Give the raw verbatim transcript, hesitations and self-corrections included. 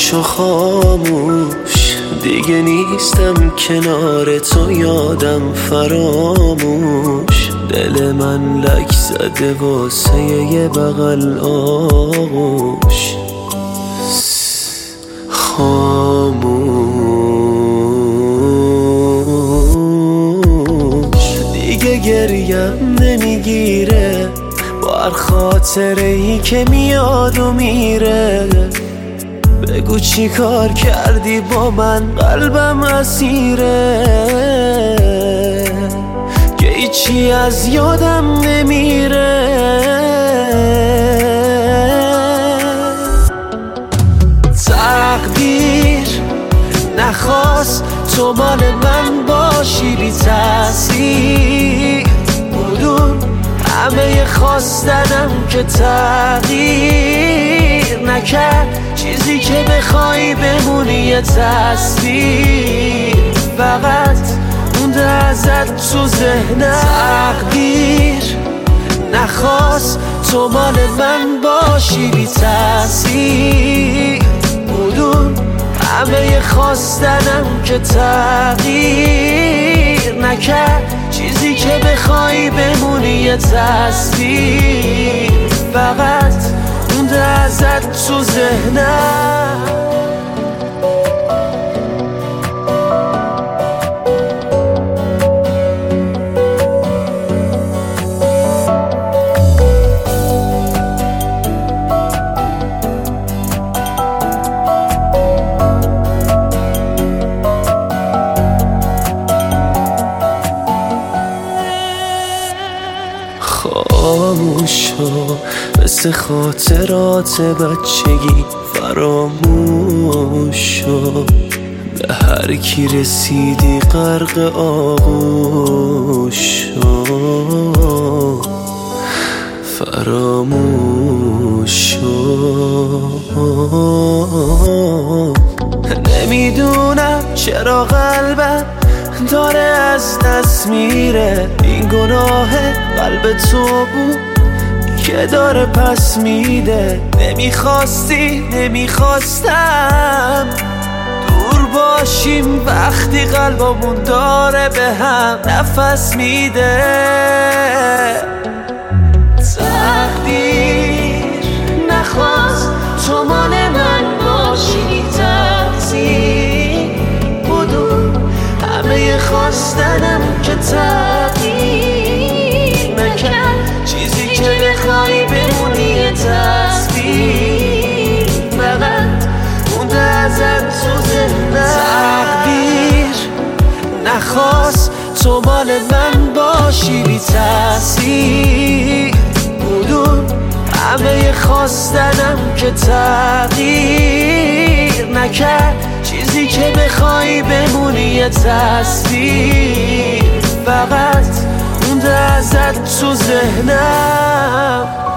خاموش و خاموش دیگه نیستم کنار تو، یادم فراموش. دل من لک زده واسه یه بغل آغوش. خاموش دیگه گریم نمیگیره با هر خاطره ای که میاد و میره. بگو چی کار کردی با من، قلبم اسیره که هیچی از یادم نمیره. تقدیر نخواست تو مال من باشی بی تأثیر، بدون همه خواستنم که تغییر نکرد. چیزی که بخوای بمونی یه تصویر، فقط مونده ازت تو ذهنم. تقدیر نخواست تو مال من باشی بی تأثیر، بدون همه خواستنم که تغییر نکرد. چیزی که بخوای بمونی یه تصویر، فقط مونده ازت تو ذهنم. خاموشا مثل خاطرات بچگی فراموشا، به هر کی رسیدی غرق آغوشا. فراموشا نمیدونم چرا قلبم داره از دست میره. این گناه قلب تو بود که داره پس میده. نمیخواستی نمیخواستم دور باشیم وقتی قلبمون داره به هم نفس میده. تقدیر نخواست تو مال من باشی تقصیر، بدون همه خواستنم که تغییر نکرد. چیزی که بخوای بمونی یه تصویر، فقط مونده ازت تو ذهنم. تقدیر نخواست تو مال من باشی بی تأثیر، بدون همه خواستنم که تغییر نکرد. چیزی که بخوای بمونی یه تصویر، فقط مونده ازت تو ذهنم.